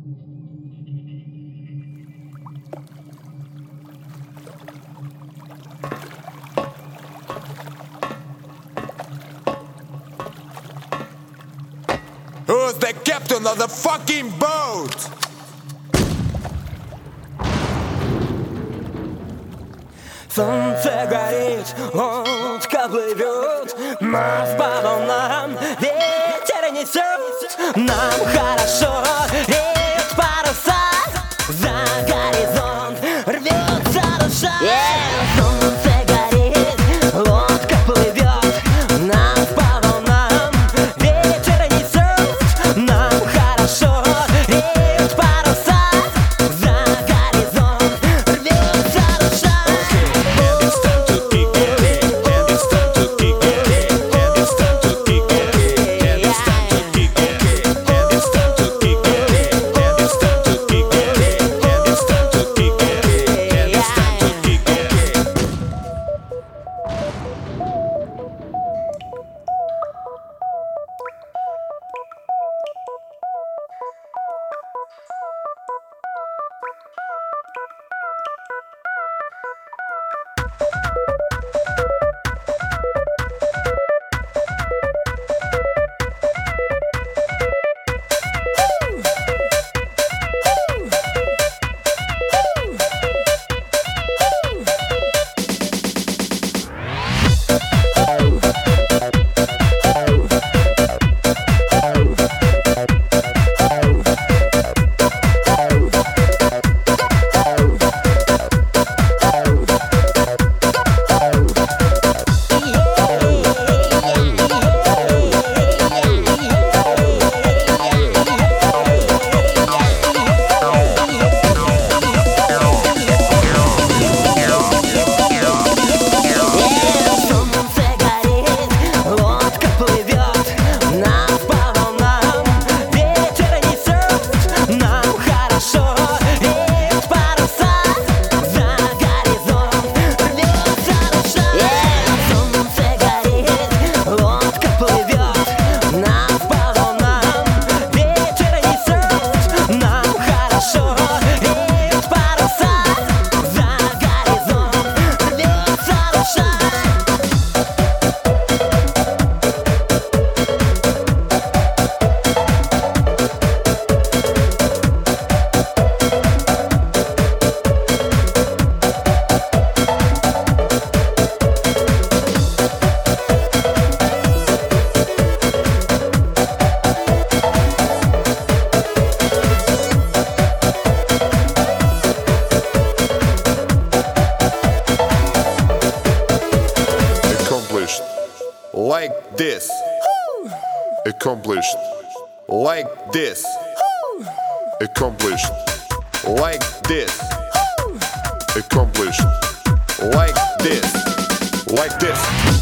Who's the captain of the fucking boat? Солнце горит, лодка плывет, нас по волнам ветер несет. Нам хорошо, реют паруса, за горизонт рвется душа. Солнце горит, лодка плывет, нас по волнам ветер несет. Нам хорошо, реют паруса, за горизонт рвется душа. Like this. Accomplished. Like this. Accomplished. Like this. Accomplished. Like this. Like this.